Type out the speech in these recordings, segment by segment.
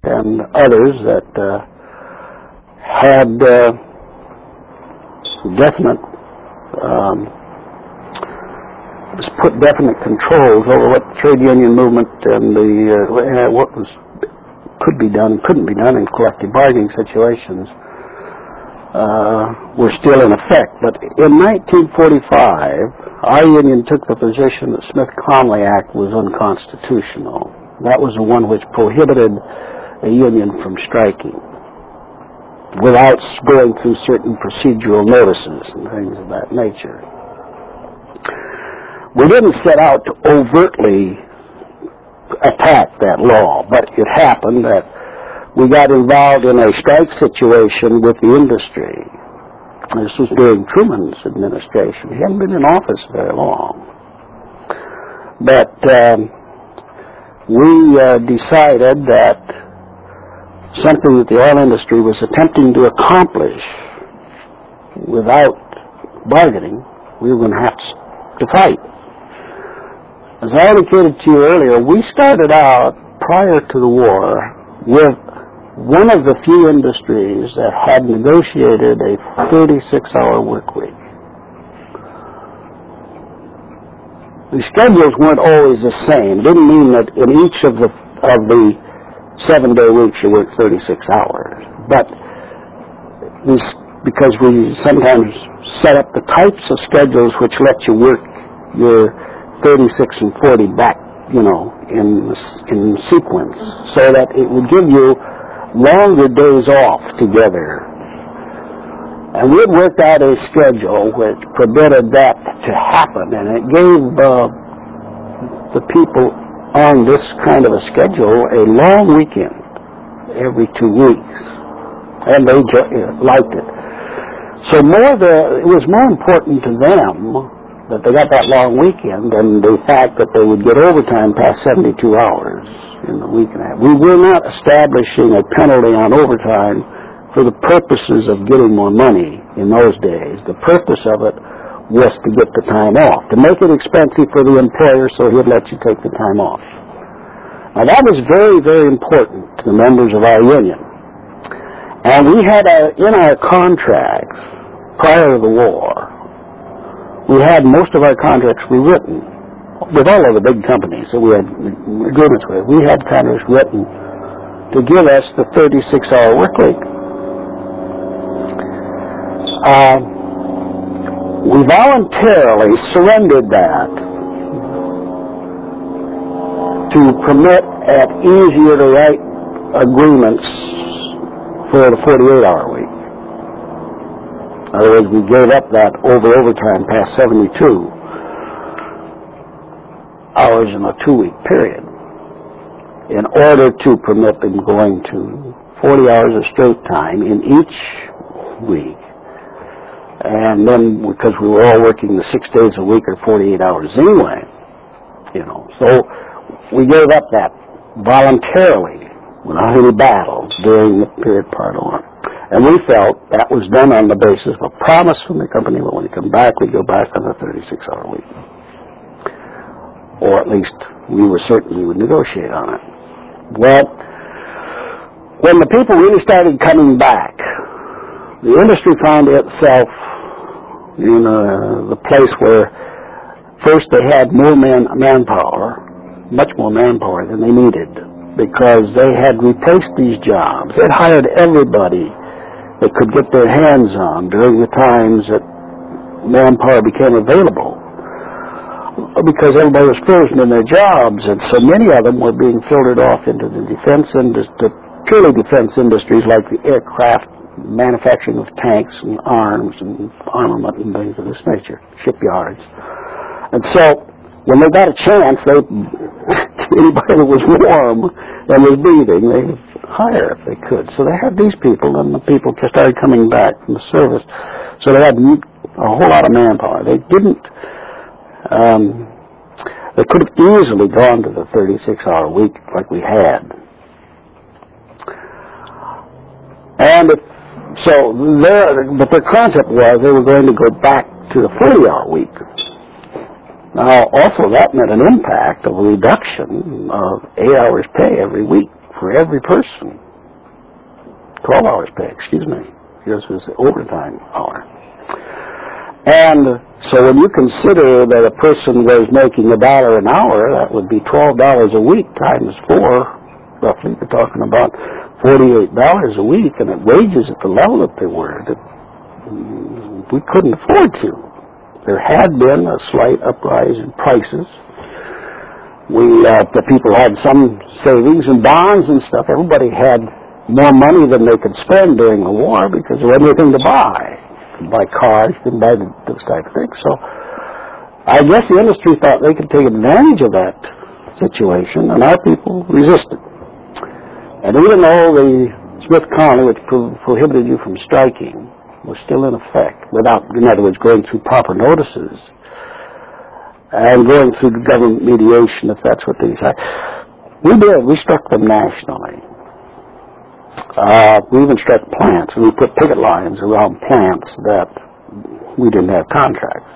and others that had definite put definite controls over what the trade union movement and the what could be done and couldn't be done in collective bargaining situations were still in effect. But in 1945, our union took the position that Smith-Conley Act was unconstitutional. That was the one which prohibited a union from striking without going through certain procedural notices and things of that nature. We didn't set out to overtly attack that law, but it happened that we got involved in a strike situation with the industry. This was during Truman's administration. He hadn't been in office very long. But we decided that something that the oil industry was attempting to accomplish without bargaining, we were going to have to fight. As I indicated to you earlier, we started out prior to the war with one of the few industries that had negotiated a 36-hour work week. The schedules weren't always the same. It didn't mean that in each of the 7-day weeks you work 36 hours. But because we sometimes set up the types of schedules which let you work your 36 and 40 back, in sequence, so that it would give you longer days off together. And we had worked out a schedule which permitted that to happen, and it gave the people on this kind of a schedule a long weekend every 2 weeks, and they liked it. So it was more important to them that they got that long weekend than the fact that they would get overtime past 72 hours in the week and a half. We were not establishing a penalty on overtime for the purposes of getting more money in those days. The purpose of it was to get the time off, to make it expensive for the employer so he'd let you take the time off. Now that was very, very important to the members of our union. And we had in our contracts prior to the war, we had most of our contracts rewritten with all of the big companies that we had agreements with. We had contracts written to give us the 36-hour work week. We voluntarily surrendered that to permit at easier to write agreements for the 48-hour week. In other words, we gave up that overtime past 72 hours in a 2-week period in order to permit them going to 40 hours of straight time in each week. And then, because we were all working the 6 days a week or 48 hours anyway, so we gave up that voluntarily without any battle during the period part on. And we felt that was done on the basis of a promise from the company that when we come back, we go back on the 36-hour week. Or at least we were certain we would negotiate on it. Well, when the people really started coming back, the industry found itself in the place where first they had more manpower, much more manpower than they needed, because they had replaced these jobs. They'd hired everybody they could get their hands on during the times that manpower became available, because everybody was frozen in their jobs, and so many of them were being filtered off into the purely defense industries like the aircraft manufacturing of tanks and arms and armament and things of this nature, shipyards. And so when they got a chance, anybody that was warm and was breathing, they hire if they could. So they had these people, and the people just started coming back from the service. So they had a whole lot of manpower. They didn't, they could have easily gone to the 36-hour week like we had. And but their concept was they were going to go back to the 40-hour week. Now, also that meant an impact of a reduction of 8 hours pay every week for every person. 12 hours pay, excuse me. This was the overtime hour. And so when you consider that a person was making $1 an hour, that would be $12 a week times 4, roughly. We're talking about $48 a week, and at wages at the level that they were, that we couldn't afford to. There had been a slight uprise in prices. The people had some savings and bonds and stuff. Everybody had more money than they could spend during the war because there wasn't anything to buy. You could buy cars, you could buy those type of things. So I guess the industry thought they could take advantage of that situation, and our people resisted. And even though the Smith-Connolly, which prohibited you from striking, was still in effect, without, in other words, going through proper notices and going through the government mediation, if that's what they decided. We struck them nationally. We even struck plants. We put picket lines around plants that we didn't have contracts.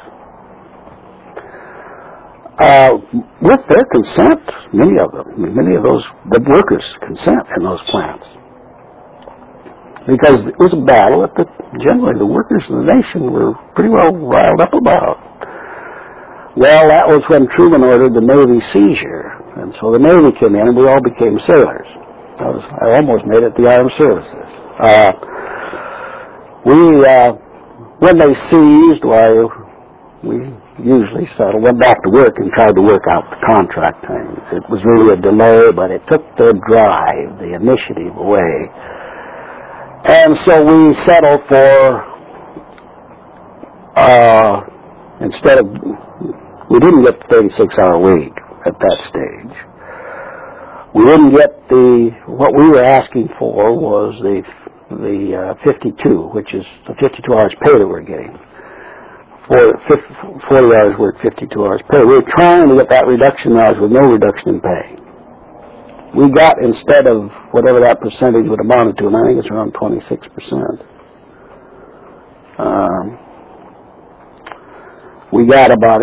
With their consent, many of those, the workers consent in those plants. Because it was a battle that generally the workers of the nation were pretty well riled up about. Well, that was when Truman ordered the Navy seizure. And so the Navy came in and we all became sailors. I almost made it the armed services. When they seized, we usually went back to work and tried to work out the contract things. It was really a delay, but it took the drive, the initiative away. And so we settled for, instead of, we didn't get the 36-hour week at that stage. We didn't get what we were asking for was the 52, which is the 52 hours pay that we're getting. 40 hours work, 52 hours pay. We were trying to get that reduction in hours with no reduction in pay. We got, instead of whatever that percentage would amount to, and I think it's around 26%, we got about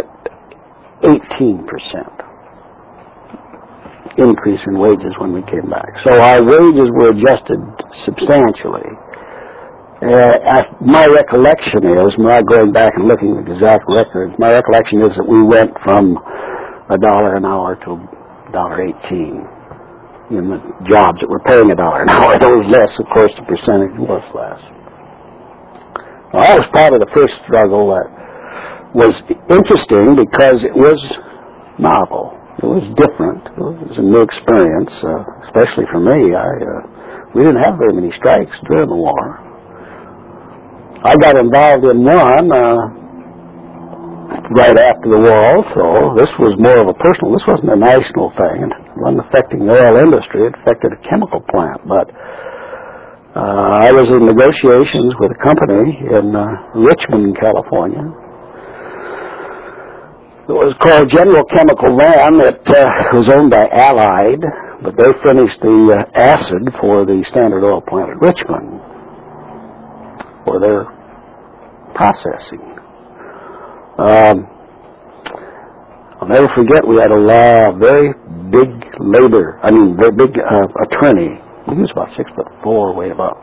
18% increase in wages when we came back. So our wages were adjusted substantially. My recollection is, not going back and looking at the exact records, my recollection is that we went from $1 an hour to $1.18 in the jobs that were paying $1 an hour. There was less, of course, the percentage was less. Well, that was part of the first struggle that was interesting because it was novel. It was different. It was a new experience, especially for me. We didn't have very many strikes during the war. I got involved in one right after the war also. This was more of a personal, this wasn't a national thing. It wasn't affecting the oil industry. It affected a chemical plant. But I was in negotiations with a company in Richmond, California. It was called General Chemical Van. It was owned by Allied, but they finished the acid for the Standard Oil plant at Richmond for their processing. I'll never forget, we had a very big attorney. He was about 6'4", weighed about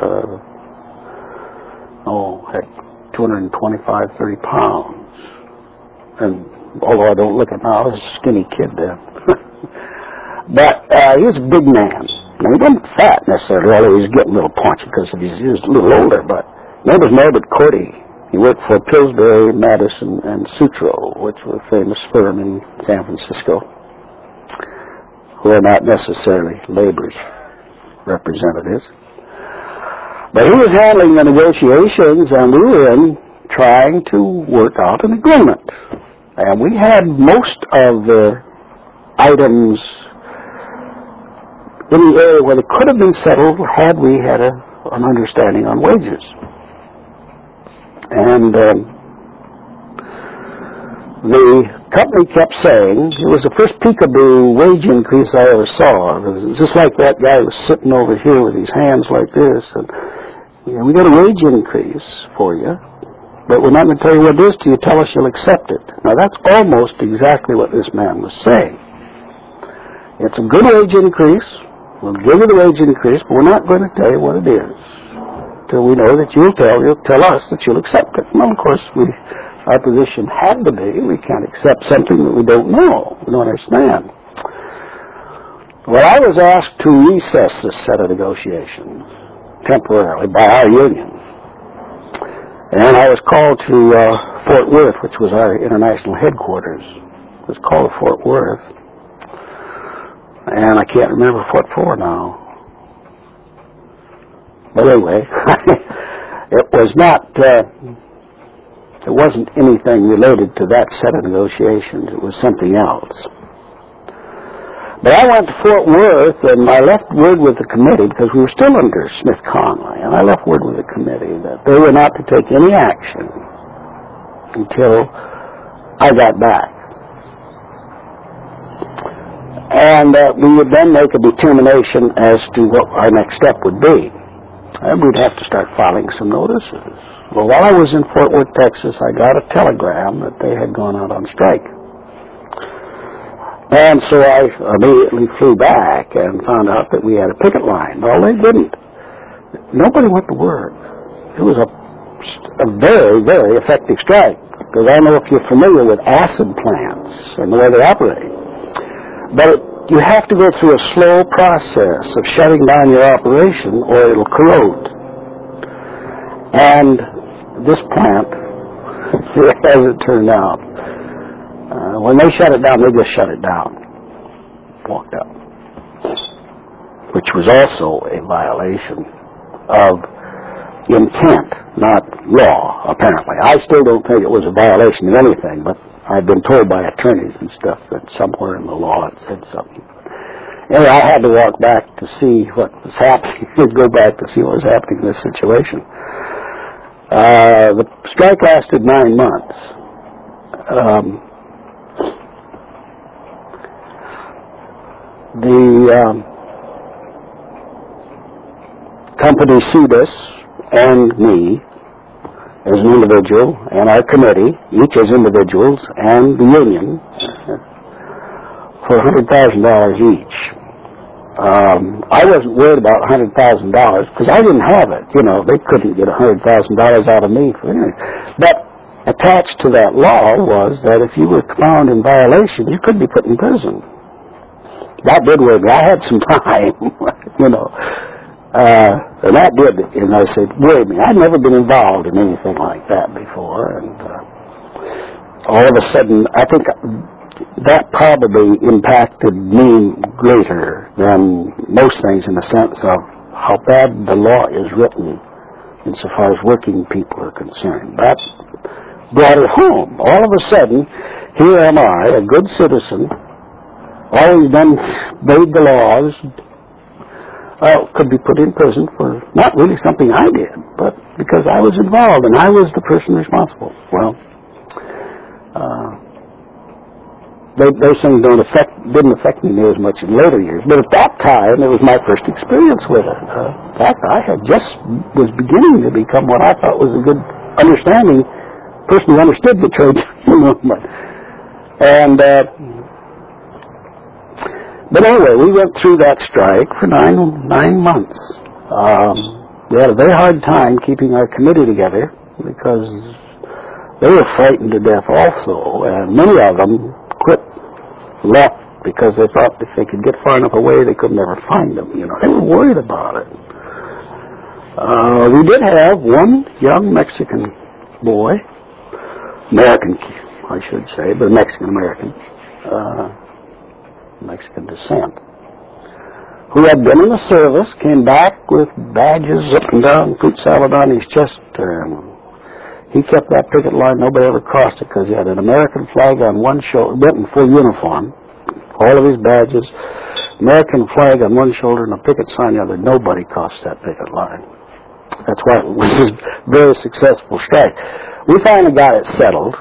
225, 30 pounds. And although I don't look at now, I was a skinny kid then. But he was a big man. Now, he wasn't fat necessarily, although he was getting a little paunchy because he was a little older. But his name was Norbert Cordy. He worked for Pillsbury, Madison, and Sutro, which were a famous firm in San Francisco, who are not necessarily labor's representatives. But he was handling the negotiations, and we were trying to work out an agreement. And we had most of the items in the area where they could have been settled had we had an understanding on wages. And the company kept saying, it was the first peekaboo wage increase I ever saw. It was just like that guy was sitting over here with his hands like this. And, we got a wage increase for you, but we're not going to tell you what it is till you tell us you'll accept it. Now, that's almost exactly what this man was saying. It's a good wage increase. We'll give you the wage increase, but we're not going to tell you what it is till we know that you'll tell us that you'll accept it. Well, of course, our position had to be, we can't accept something that we don't know, we don't understand. Well, I was asked to recess this set of negotiations temporarily by our union. And I was called to Fort Worth, which was our international headquarters. It was called Fort Worth. And I can't remember what for now. But anyway, it wasn't anything related to that set of negotiations. It was something else. But I went to Fort Worth, and I left word with the committee, because we were still under Smith-Conway, and I left word with the committee that they were not to take any action until I got back. And we would then make a determination as to what our next step would be. And we'd have to start filing some notices. Well, while I was in Fort Worth, Texas, I got a telegram that they had gone out on strike. And so I immediately flew back and found out that we had a picket line. Well, they didn't. Nobody went to work. It was a very, very effective strike. Because I don't know if you're familiar with acid plants and the way they operate. But you have to go through a slow process of shutting down your operation or it'll corrode. And this plant, as it turned out, when they shut it down, they just shut it down. Walked out. Which was also a violation of intent, not law, apparently. I still don't think it was a violation of anything, but I've been told by attorneys and stuff that somewhere in the law it said something. Anyway, I had to walk back to see what was happening, go back to see what was happening in this situation. The strike lasted 9 months. The company sued us and me as an individual, and our committee, each as individuals, and the union, for $100,000 each. I wasn't worried about $100,000 because I didn't have it. You know, they couldn't get $100,000 out of me for anything. But attached to that law was that if you were found in violation, you could be put in prison. That did work. I had some time, you know. And that did, and I said, wait a minute, I'd never been involved in anything like that before, and all of a sudden, I think that probably impacted me greater than most things in the sense of how bad the law is written insofar as working people are concerned. That brought it home. All of a sudden, here am I, a good citizen, always obeyed the laws, could be put in prison for not really something I did, but because I was involved and I was the person responsible. Well, those things didn't affect me near as much in later years. But at that time, it was my first experience with it. In fact, I was beginning to become what I thought was a good understanding person who understood the trade movement. And but anyway, we went through that strike for nine months. We had a very hard time keeping our committee together because they were frightened to death also, and many of them left because they thought if they could get far enough away, they could never find them. You know, they were worried about it. We did have one young Mexican boy, American, I should say, but Mexican-American, Mexican descent, who had been in the service, came back with badges up and down, fruit salad on his chest, and he kept that picket line. Nobody ever crossed it because he had an American flag on one shoulder, went in full uniform, all of his badges, American flag on one shoulder and a picket sign on the other. Nobody crossed that picket line. That's why it was a very successful strike. We finally got it settled,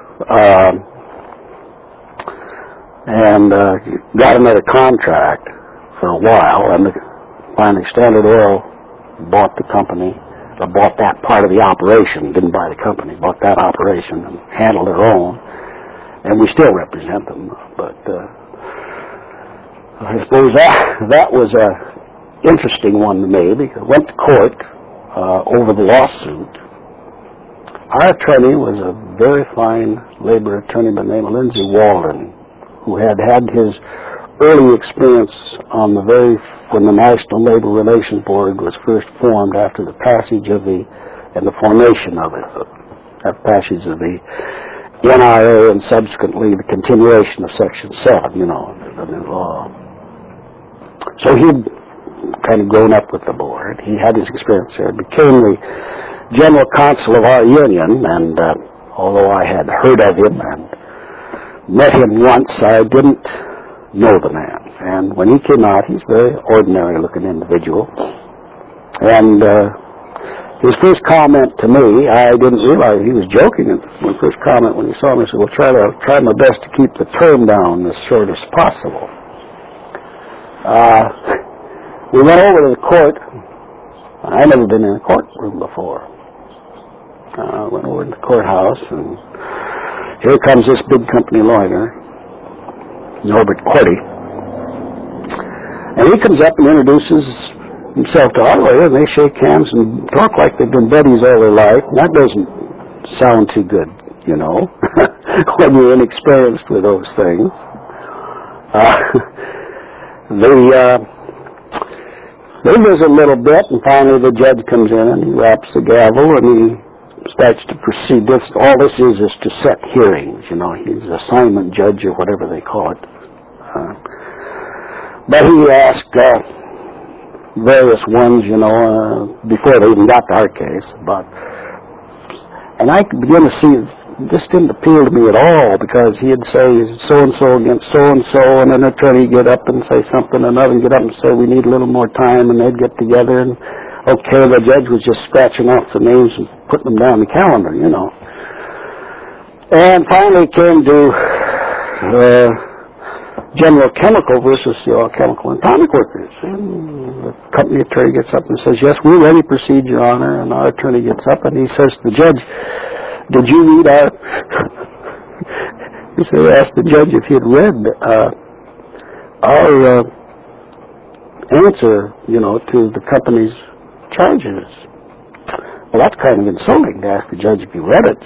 and got another contract for a while, and finally Standard Oil bought the company, or bought that part of the operation, didn't buy the company, bought that operation and handled their own, and we still represent them. But I suppose that was interesting one to me because I went to court over the lawsuit. Our attorney was a very fine labor attorney by the name of Lindsay Walden, who had his early experience on when the National Labor Relations Board was first formed after the passage of and the formation of it, after passage of the NRA and subsequently the continuation of Section 7, the new law. So he'd kind of grown up with the board. He had his experience there, became the general counsel of our union, and although I had heard of him and met him once, I didn't know the man. And when he came out, he's a very ordinary-looking individual. And his first comment to me, I didn't realize he was joking. His first comment when he saw me, he said, "Well, try my best to keep the term down as short as possible." We went over to the court. I'd never been in a courtroom before. Went over to the courthouse, and here comes this big company lawyer, Norbert Querty. And he comes up and introduces himself to our lawyer, and they shake hands and talk like they've been buddies all their life. And that doesn't sound too good, when you're inexperienced with those things. They visit a little bit, and finally the judge comes in and he raps the gavel and he starts to proceed. All this is to set hearings, He's assignment judge or whatever they call it. But he asked various ones, before they even got to our case. And I could begin to see this didn't appeal to me at all, because he'd say so-and-so against so-and-so, and an attorney get up and say something, another get up and say we need a little more time, and they'd get together, and okay, the judge was just scratching off the names and putting them down the calendar, And finally came to General Chemical versus the Oil, Chemical, and Atomic Workers. And the company attorney gets up and says, "Yes, we're ready to proceed, Your Honor." And our attorney gets up and he says to the judge, "Did you read our..." He asked the judge if he had read our answer, to the company's charges. Well, that's kind of insulting to ask the judge if he read it,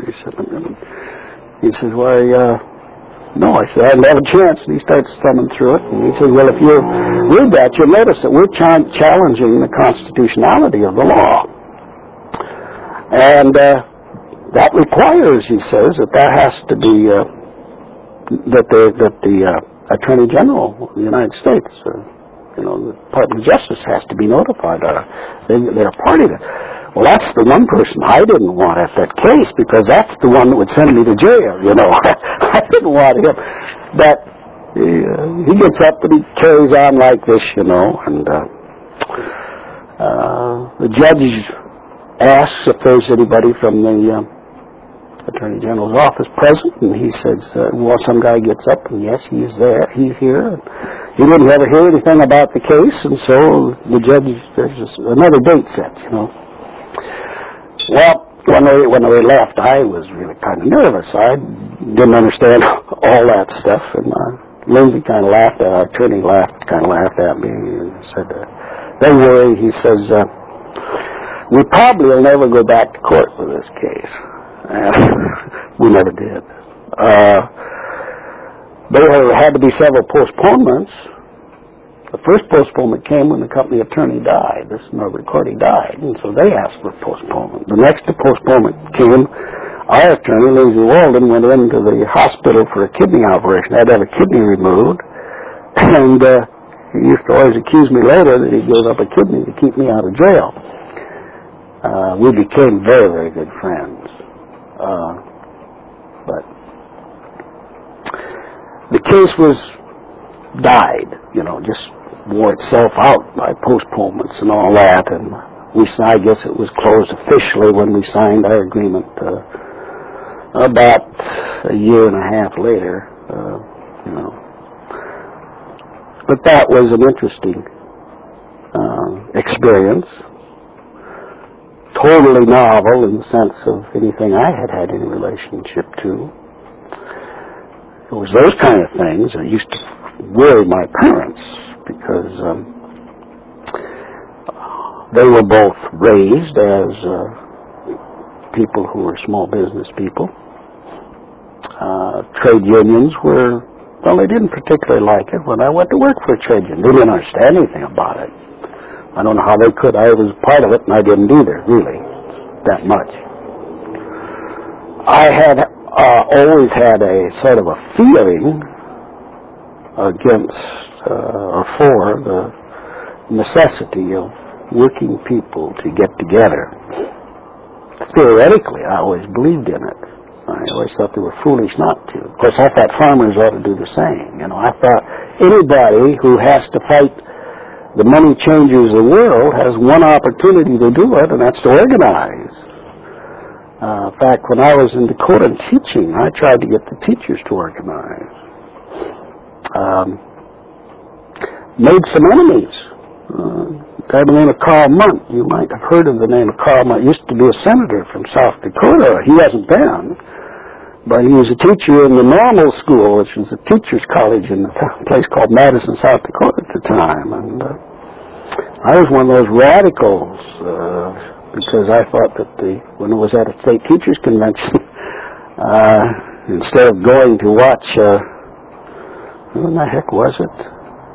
He said, "Why, no." I said, "I didn't have a chance." And he starts thumbing through it. And he said, "Well, if you read that, you'll notice that we're challenging the constitutionality of the law. And that requires," he says, "that there has to be, that the Attorney General of the United States, the Department of Justice has to be notified. They're a party to." Well, that's the one person I didn't want at that case, because that's the one that would send me to jail, I didn't want him. But he gets up and he carries on like this, and the judge asks if there's anybody from the Attorney General's office present, and he says, well, some guy gets up, and yes, he's there, he's here. He didn't ever hear anything about the case, and so the judge, there's another date set, Well, when they left, I was really kind of nervous. I didn't understand all that stuff, and Lindsay kind of laughed at, our attorney kind of laughed at me and said, "Don't worry," he says, "we probably will never go back to court with this case." And we never did. There had to be several postponements. The first postponement came when the company attorney died. This Norbert Querty died, and so they asked for postponement. The next postponement came. Our attorney, Lindsay Walden, went into the hospital for a kidney operation. Had to have a kidney removed, and he used to always accuse me later that he gave up a kidney to keep me out of jail. We became very, very good friends. But the case died, just wore itself out by postponements and all that, and I guess it was closed officially when we signed our agreement about a year and a half later, But that was an interesting experience. Totally novel in the sense of anything I had any relationship to. It was those kind of things that used to worry my parents, because They were both raised as people who were small business people. Trade unions were, well, they didn't particularly like it when I went to work for a trade union. They didn't understand anything about it. I don't know how they could. I was part of it, and I didn't either, really, that much. I had always had a sort of a feeling against or for the necessity of working people to get together. Theoretically, I always believed in it. I always thought they were foolish not to. Of course, I thought farmers ought to do the same. You know, I thought anybody who has to fight the money changers of the world has one opportunity to do it, and that's to organize. In fact, when I was in Dakota teaching, I tried to get the teachers to organize. Made some enemies. A guy by the name of Carl Munt. You might have heard of the name of Carl Munt. Used to be a senator from South Dakota. He hasn't been, but he was a teacher in the normal school, which was a teacher's college in a place called Madison, South Dakota at the time. And I was one of those radicals because I thought that when it was at a state teachers convention, instead of going to watch, who in the heck was it?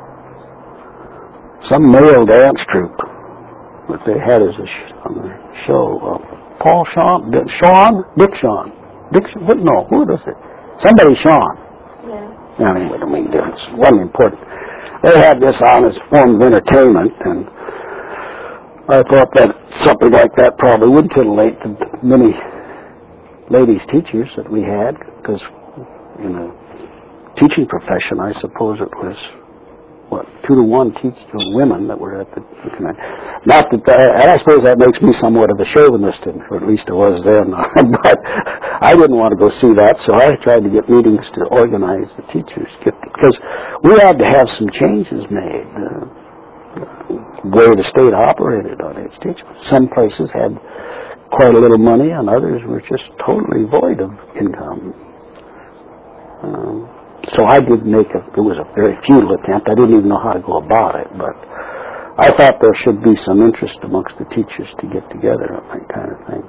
Some male dance troupe that they had as on the show. Paul Shawn, Dick Shawn. What? No, who was it? Somebody Shawn. Yeah. Anyway, it made a difference. It wasn't important. They had this on as a form of entertainment, and I thought that something like that probably would titillate the many ladies teachers that we had, because in a teaching profession, I suppose it was 2-to-1 women that were at the convention. Not that, and I suppose that makes me somewhat of a chauvinist, or at least I was then. But I didn't want to go see that, so I tried to get meetings to organize the teachers, because we had to have some changes made. The way the state operated on its teachers. Some places had quite a little money, and others were just totally void of income. So I did it was a very futile attempt. I didn't even know how to go about it, but I thought there should be some interest amongst the teachers to get together on that kind of thing.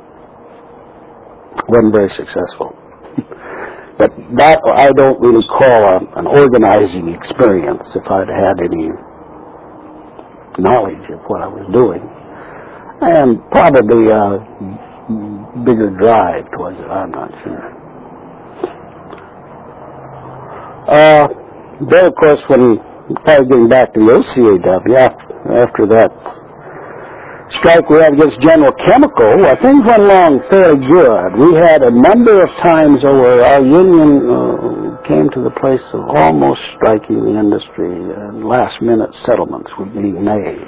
Wasn't very successful. But that I don't really call an organizing experience if I'd had any knowledge of what I was doing. And probably a bigger drive towards it, I'm not sure. Then, of course, probably getting back to the OCAW, after that strike we had against General Chemical, things went along fairly good. We had a number of times where our union came to the place of almost striking the industry, and last-minute settlements were being made,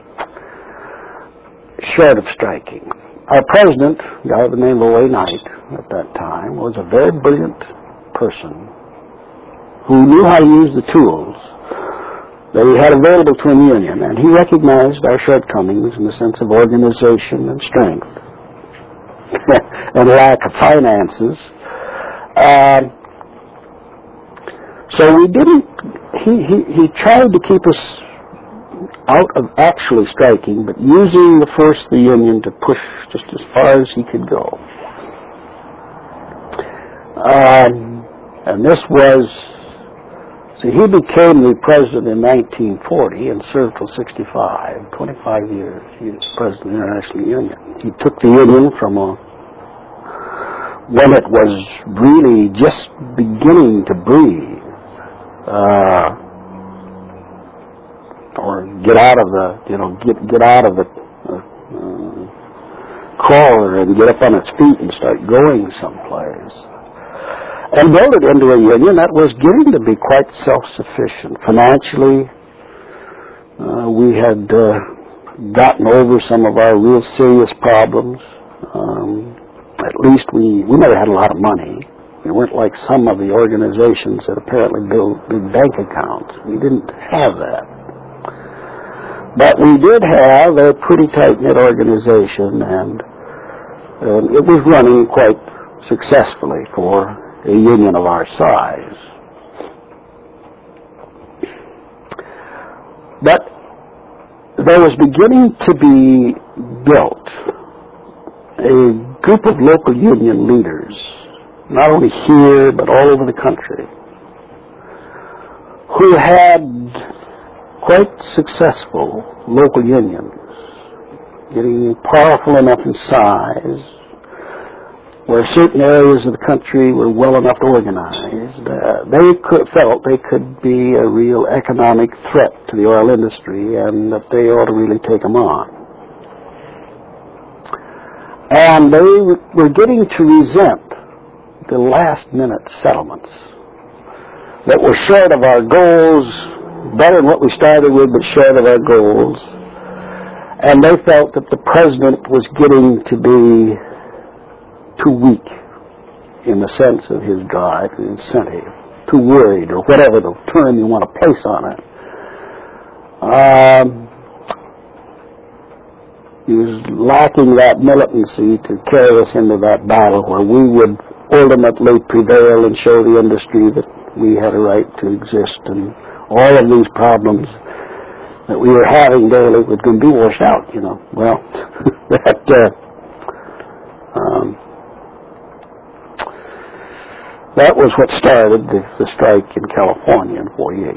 short of striking. Our president, a guy by the name of O.A. Knight at that time, was a very brilliant person who knew how to use the tools that he had available to the union, and he recognized our shortcomings in the sense of organization and strength and lack of finances. So we didn't, he tried to keep us out of actually striking, but using the force of the union to push just as far as he could go. And this was, see, he became the president in 1940 and served till 65, 25 years. He was president of the International Union. He took the union from when it was really just beginning to breathe, or get out of the, get out of the crawler and get up on its feet and start going someplace. And build it into a union that was getting to be quite self-sufficient. Financially, we had gotten over some of our real serious problems. At least we never had a lot of money. We weren't like some of the organizations that apparently build big bank accounts. We didn't have that. But we did have a pretty tight-knit organization, and it was running quite successfully for a union of our size. But there was beginning to be built a group of local union leaders, not only here but all over the country, who had quite successful local unions, getting powerful enough in size, where certain areas of the country were well enough organized. They felt they could be a real economic threat to the oil industry and that they ought to really take them on. And they were getting to resent the last-minute settlements that were short of our goals, better than what we started with, but short of our goals. And they felt that the president was getting to be too weak in the sense of his drive and incentive, too worried, or whatever the term you want to place on it. He was lacking that militancy to carry us into that battle where we would ultimately prevail and show the industry that we had a right to exist, and all of these problems that we were having daily was going to be washed out, you know. Well, that was what started the strike in California in '48.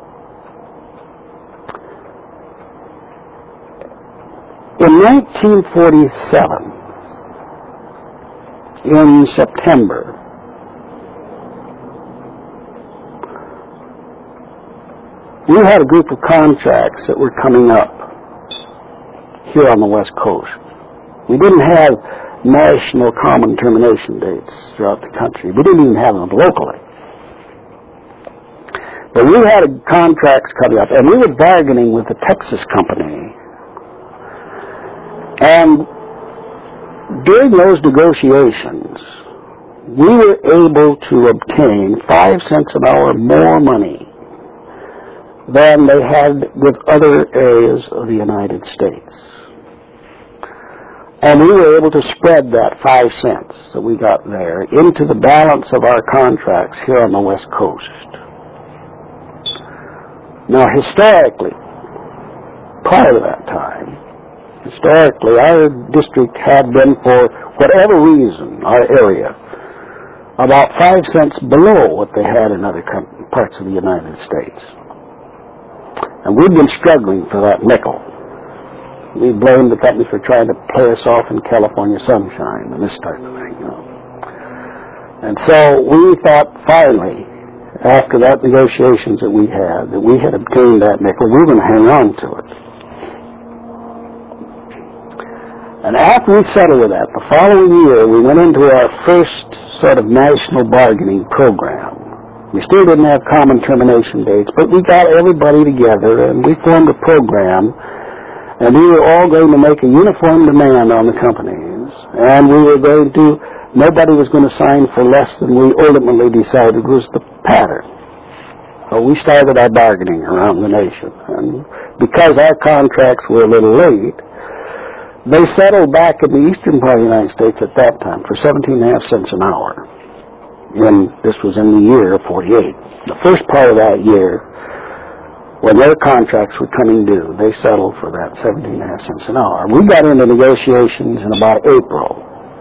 In 1947, in September, we had a group of contracts that were coming up here on the West Coast. We didn't have national common termination dates throughout the country. We didn't even have them locally. But we had contracts coming up, and we were bargaining with the Texas company. And during those negotiations, we were able to obtain 5 cents an hour more money than they had with other areas of the United States. And we were able to spread that 5 cents that we got there into the balance of our contracts here on the West Coast. Now, historically, prior to that time, our district had been, for whatever reason, our area, about 5 cents below what they had in other parts of the United States. And we've been struggling for that nickel. We blamed the company for trying to play us off in California sunshine and this type of thing, you know. And so we thought finally, after that negotiations that we had obtained that nickel, we were going to hang on to it. And after we settled with that, the following year, we went into our first sort of national bargaining program. We still didn't have common termination dates, but we got everybody together and we formed a program, and we were all going to make a uniform demand on the companies, and we were going to, nobody was going to sign for less than we ultimately decided was the pattern. So we started our bargaining around the nation, and because our contracts were a little late, they settled back in the eastern part of the United States at that time for 17.5 cents an hour. And this was in the year of '48. The first part of that year, when their contracts were coming due, they settled for that 17.5 cents an hour. We got into negotiations in about April,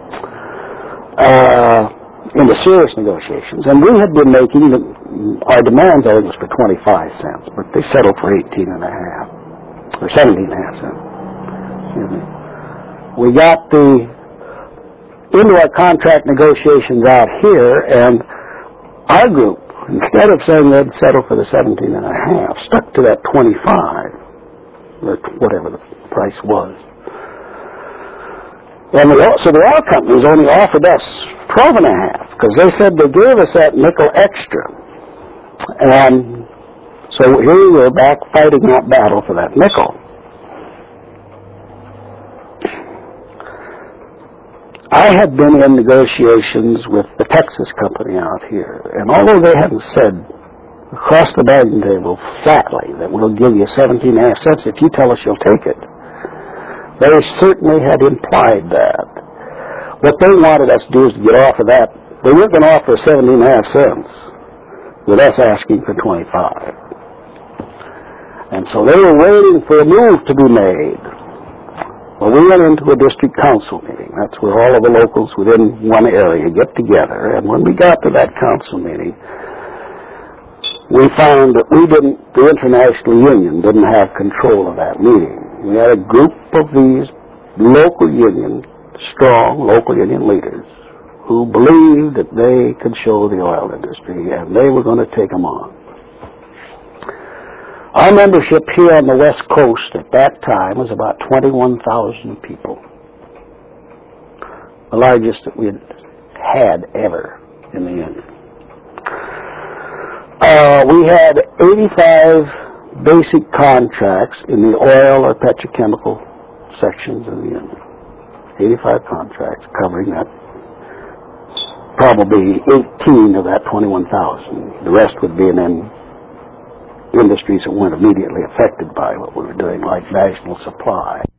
into serious negotiations, and we had been making our demands, I think, was for 25 cents, but they settled for 18.5 or 17.5 cents. Excuse me. We got into our contract negotiations out here, and our group, instead of saying they'd settle for the 17.5, stuck to that 25, or whatever the price was. And so the oil companies only offered us 12.5, because they said they gave us that nickel extra. And so here we were back fighting that battle for that nickel. I had been in negotiations with the Texas company out here, and although they hadn't said across the bargaining table flatly that we'll give you 17.5 cents if you tell us you'll take it, they certainly had implied that. What they wanted us to do is to get off of that. They weren't going to offer 17.5 cents with us asking for 25. And so they were waiting for a move to be made. Well, we went into a district council meeting. That's where all of the locals within one area get together. And when we got to that council meeting, we found that the International Union didn't have control of that meeting. We had a group of these strong local union leaders who believed that they could show the oil industry, and they were going to take them on. Our membership here on the West Coast at that time was about 21,000 people, the largest that we had ever in the Union. We had 85 basic contracts in the oil or petrochemical sections of the Union. 85 contracts covering that, probably 18 of that 21,000. The rest would be in industries that weren't immediately affected by what we were doing, like National Supply.